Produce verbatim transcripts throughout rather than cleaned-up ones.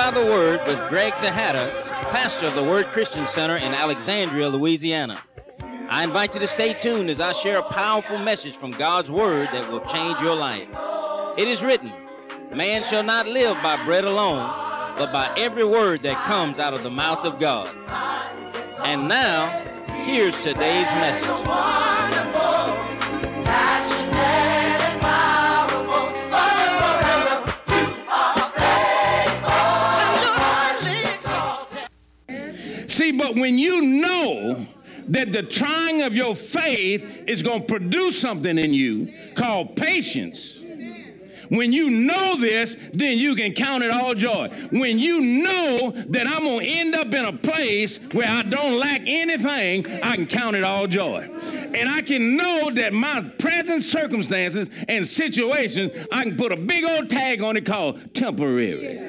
by the Word with Greg Tejada, pastor of the Word Christian Center in Alexandria, Louisiana. I invite you to stay tuned as I share a powerful message from God's Word that will change your life. It is written, man shall not live by bread alone, but by every word that comes out of the mouth of God. And now, here's today's message. See, but when you know that the trying of your faith is going to produce something in you called patience, when you know this, then you can count it all joy. When you know that I'm going to end up in a place where I don't lack anything, I can count it all joy. And I can know that my present circumstances and situations, I can put a big old tag on it called temporary.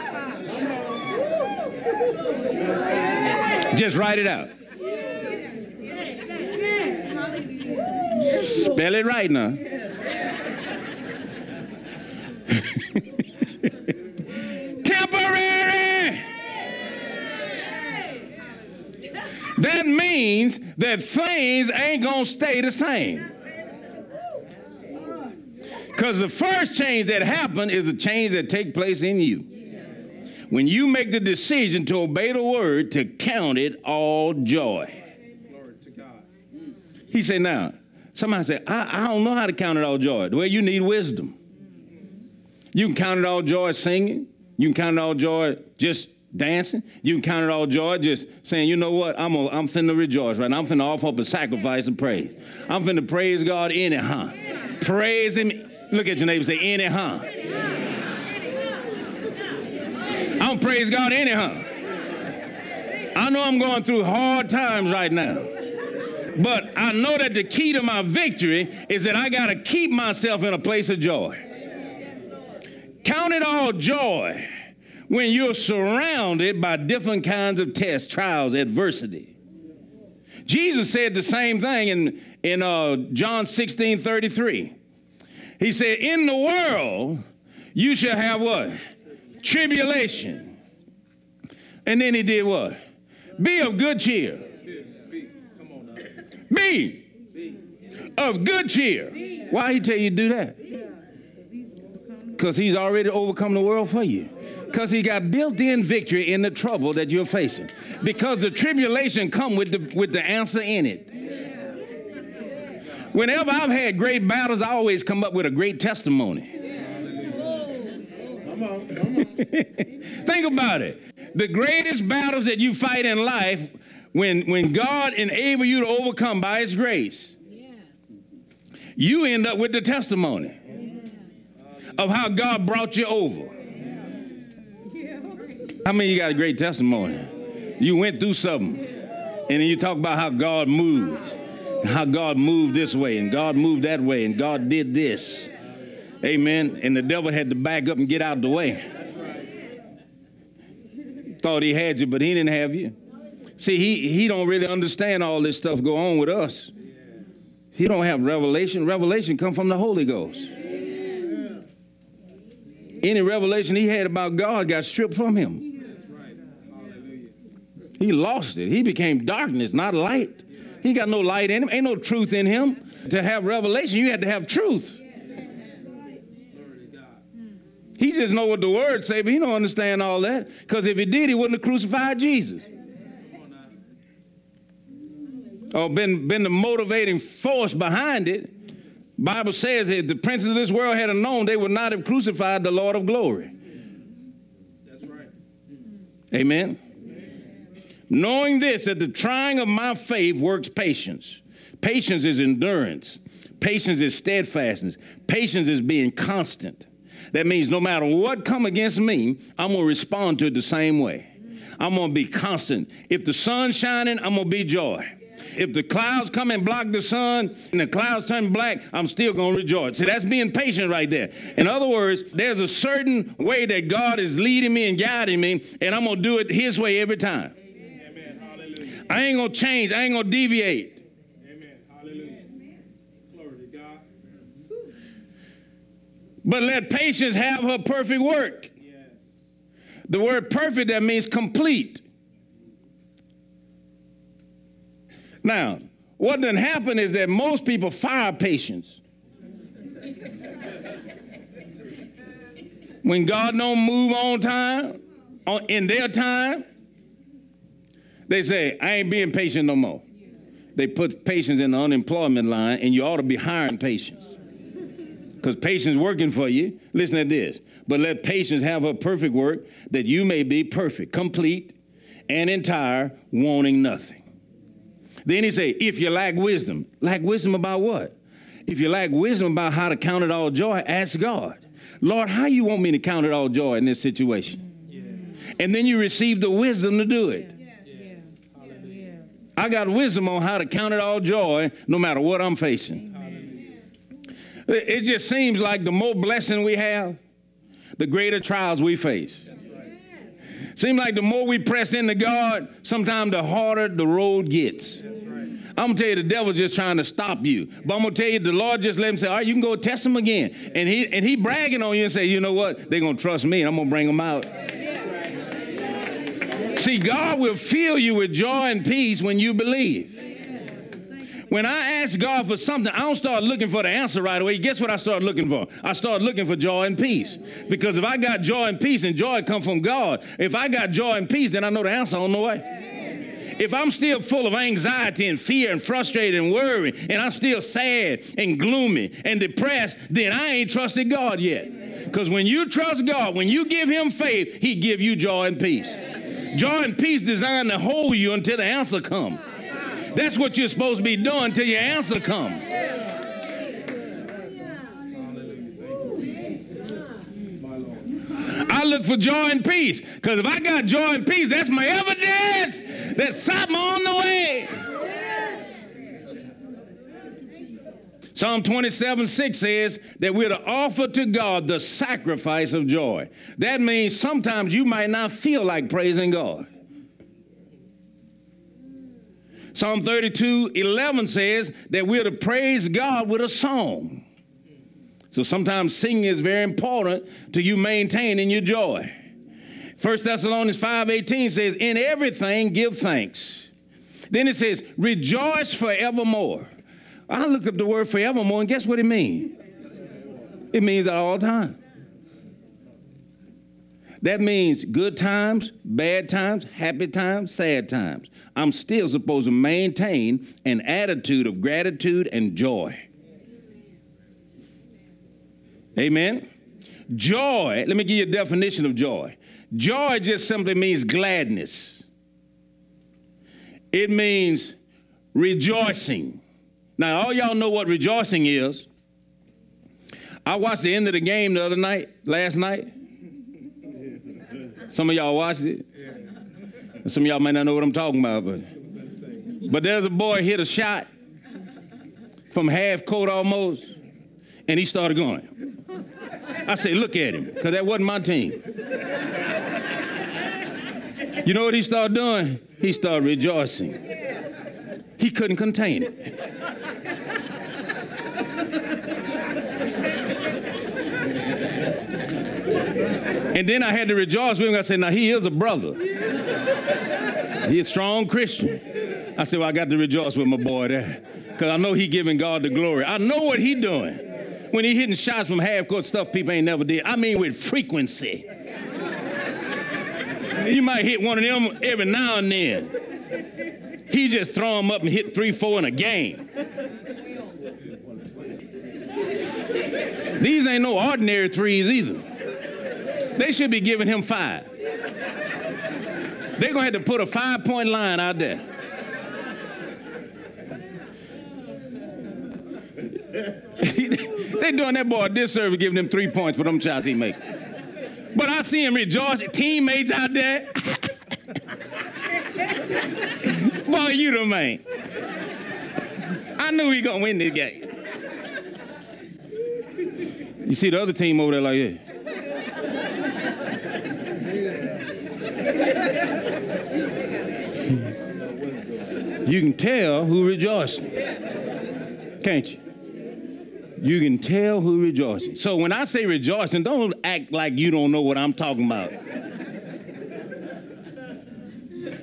Just write it out. Spell it right now. Temporary. That means that things ain't gonna stay the same. Because the first change that happened is a change that takes place in you. When you make the decision to obey the word, to count it all joy. Glory to God. He said, now, somebody said, I, I don't know how to count it all joy. Well, you need wisdom. You can count it all joy singing. You can count it all joy just dancing. You can count it all joy just saying, you know what, I'm a, I'm finna rejoice right now. I'm finna offer up a sacrifice of praise. I'm finna praise God anyhow. Praise him. Look at your neighbor and say, anyhow. I'm praise God anyhow. I know I'm going through hard times right now, but I know that the key to my victory is that I got to keep myself in a place of joy. Count it all joy when you're surrounded by different kinds of tests, trials, adversity. Jesus said the same thing in, in uh, John sixteen thirty-three. He said, in the world, you shall have what? Tribulation. And then he did what? Be of good cheer. Be of good cheer. Why he tell you to do that? Because he's already overcome the world for you. Because he got built-in victory in the trouble that you're facing. Because the tribulation come with the, with the answer in it. Whenever I've had great battles, I always come up with a great testimony. Think about it. The greatest battles that you fight in life, when, when God enables you to overcome by his grace, you end up with the testimony of how God brought you over. How many of you got a great testimony? You went through something, and then you talk about how God moved, how God moved this way, and God moved that way, and God did this. Amen. And the devil had to back up and get out the way. Thought he had you, but he didn't have you. See, he, he don't really understand all this stuff go on with us. He don't have revelation. Revelation come from the Holy Ghost. Any revelation he had about God got stripped from him. He lost it. He became darkness, not light. He got no light in him. Ain't no truth in him. To have revelation, you had to have truth. He just know what the word say, but he don't understand all that. Because if he did, he wouldn't have crucified Jesus. Or been, been the motivating force behind it. Bible says that if the princes of this world had known, they would not have crucified the Lord of glory. That's right. Amen. Knowing this, that the trying of my faith works patience. Patience is endurance. Patience is steadfastness. Patience is being constant. That means no matter what come against me, I'm going to respond to it the same way. I'm going to be constant. If the sun's shining, I'm going to be joy. If the clouds come and block the sun and the clouds turn black, I'm still going to rejoice. See, that's being patient right there. In other words, there's a certain way that God is leading me and guiding me, and I'm going to do it his way every time. Amen. Hallelujah. I ain't going to change. I ain't going to deviate. Amen. Hallelujah. Glory to God. But let patience have her perfect work, yes, The word perfect, that means complete. Now, what done happen is that most people fire patience. When God don't move on time, on, in their time, they say, I ain't being patient no more. They put patience in the unemployment line, and you ought to be hiring patience. Because patience working for you. Listen to this. But let patience have her perfect work, that you may be perfect, complete, and entire, wanting nothing. Then he say, if you lack wisdom. Lack wisdom about what? If you lack wisdom about how to count it all joy, ask God. Lord, how you want me to count it all joy in this situation? Yeah. And then you receive the wisdom to do it. Yeah. Yeah. Yeah. I got wisdom on how to count it all joy no matter what I'm facing. It, it just seems like the more blessing we have, the greater trials we face. Right. Seems like the more we press into God, sometimes the harder the road gets. I'm going to tell you, the devil's just trying to stop you. But I'm going to tell you, the Lord just let him say, all right, you can go test him again. And he and he bragging on you and say, you know what? They're going to trust me, and I'm going to bring them out. See, God will fill you with joy and peace when you believe. When I ask God for something, I don't start looking for the answer right away. Guess what I start looking for? I start looking for joy and peace. Because if I got joy and peace, and joy come from God, if I got joy and peace, then I know the answer on the way. If I'm still full of anxiety and fear and frustrated and worry, and I'm still sad and gloomy and depressed, then I ain't trusted God yet. Because when you trust God, when you give him faith, he give you joy and peace. Joy and peace designed to hold you until the answer comes. That's what you're supposed to be doing until your answer comes. I look for joy and peace, because if I got joy and peace, that's my evidence that something on the way. Psalm twenty-seven six says that we're to offer to God the sacrifice of joy. That means sometimes you might not feel like praising God. Psalm thirty-two eleven says that we're to praise God with a song. So sometimes singing is very important to you maintaining your joy. First Thessalonians five eighteen says, in everything give thanks. Then it says, rejoice forevermore. I looked up the word forevermore, and guess what it means? It means at all times. That means good times, bad times, happy times, sad times. I'm still supposed to maintain an attitude of gratitude and joy. Amen. Joy, let me give you a definition of joy. Joy just simply means gladness. It means rejoicing. Now, all y'all know what rejoicing is. I watched the end of the game the other night, last night. Some of y'all watched it. Some of y'all might not know what I'm talking about, but, but there's a boy hit a shot from half court almost, and he started going. I say, look at him, because that wasn't my team. You know what he started doing? He started rejoicing. He couldn't contain it. And then I had to rejoice with him. I said, now he is a brother. He's a strong Christian. I said, well, I got to rejoice with my boy there, because I know he giving God the glory. I know what he doing. When he hitting shots from half-court, stuff people ain't never did. I mean with frequency. You might hit one of them every now and then. He just throw them up and hit three, four in a game. These ain't no ordinary threes either. They should be giving him five. They're going to have to put a five-point line out there. They doing that boy a disservice giving him three points for them shots he make. But I see him rejoicing, teammates out there. Boy, you the man. I knew he gonna win this game. You see the other team over there like that. You can tell who rejoicing, can't you? You can tell who rejoicing. So when I say rejoicing, don't act like you don't know what I'm talking about.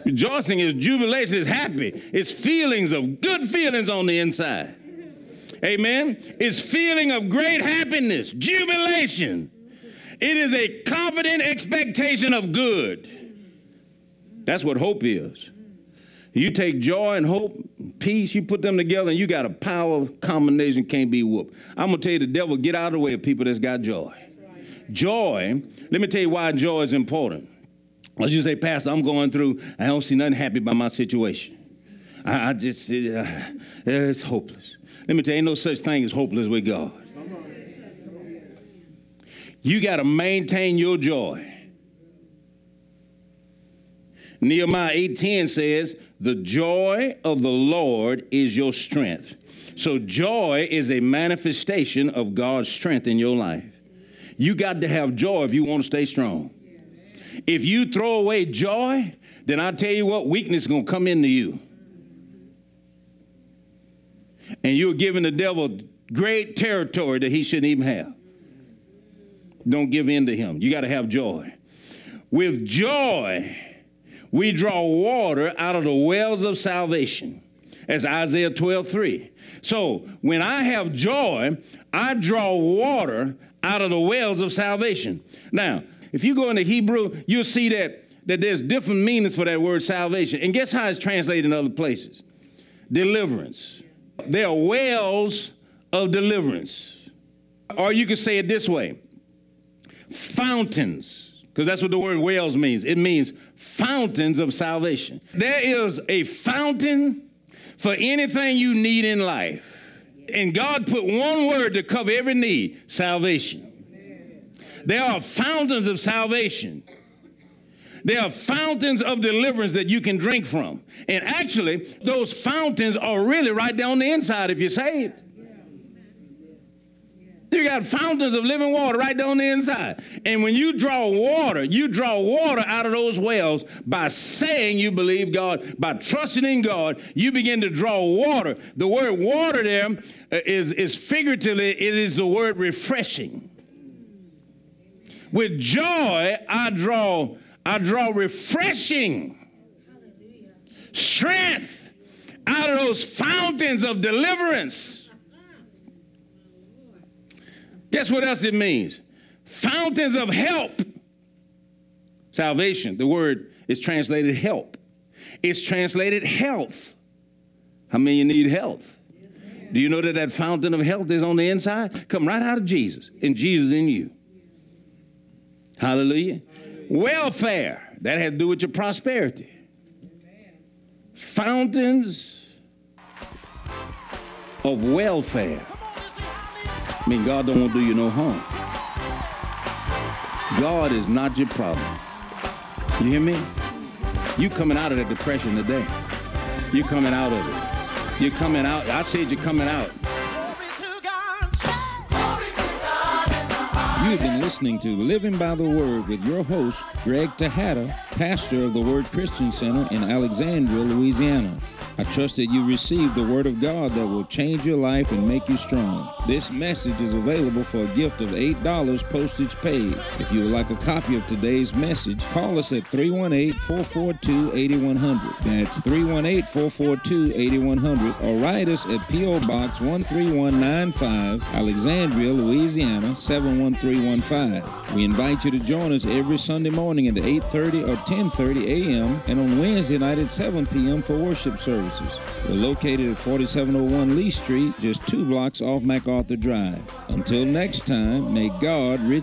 Rejoicing is jubilation, is happy. It's feelings of good feelings on the inside. Amen. It's feeling of great happiness, jubilation. It is a confident expectation of good. That's what hope is. You take joy and hope, peace, you put them together, and you got a power combination can't be whooped. I'm going to tell you, the devil, get out of the way of people that's got joy. Joy, let me tell you why joy is important. As you say, Pastor, I'm going through, I don't see nothing happy about my situation. I, I just, it, uh, it's hopeless. Let me tell you, ain't no such thing as hopeless with God. You got to maintain your joy. Nehemiah eight ten says, the joy of the Lord is your strength. So joy is a manifestation of God's strength in your life. You got to have joy if you want to stay strong. If you throw away joy, then I tell you what, weakness is going to come into you. And you're giving the devil great territory that he shouldn't even have. Don't give in to him. You got to have joy. With joy, we draw water out of the wells of salvation. That's Isaiah twelve three. So when I have joy, I draw water out of the wells of salvation. Now, if you go into Hebrew, you'll see that, that there's different meanings for that word salvation. And guess how it's translated in other places? Deliverance. There are wells of deliverance. Or you could say it this way. Fountains, because that's what the word wells means. It means fountains of salvation. There is a fountain for anything you need in life. And God put one word to cover every need, salvation. There are fountains of salvation. There are fountains of deliverance that you can drink from. And actually, those fountains are really right there on the inside if you're saved. You got fountains of living water right there on the inside. And when you draw water, you draw water out of those wells by saying you believe God, by trusting in God, you begin to draw water. The word water there is, is figuratively, it is the word refreshing. With joy, I draw, I draw refreshing strength out of those fountains of deliverance. Guess what else it means? Fountains of help. Salvation, the word is translated help. It's translated health. How many of you need health? Do you know that that fountain of health is on the inside? Come right out of Jesus, and Jesus in you. Hallelujah. Welfare, that has to do with your prosperity. Fountains of welfare. I mean, God don't want to do you no harm. God is not your problem. You hear me? You coming out of that depression today. You coming out of it. You're coming out. I said you're coming out. You've been listening to Living by the Word with your host, Greg Tejada, pastor of the Word Christian Center in Alexandria, Louisiana. I trust that you received the Word of God that will change your life and make you strong. This message is available for a gift of eight dollars postage paid. If you would like a copy of today's message, call us at three one eight, four four two, eight one zero zero. That's three one eight, four four two, eight one zero zero. Or write us at P O Box one three one nine five, Alexandria, Louisiana, seven one three one five. We invite you to join us every Sunday morning at eight thirty or ten thirty a.m. and on Wednesday night at seven p.m. for worship service. We're located at forty-seven oh one Lee Street, just two blocks off MacArthur Drive. Until next time, may God richly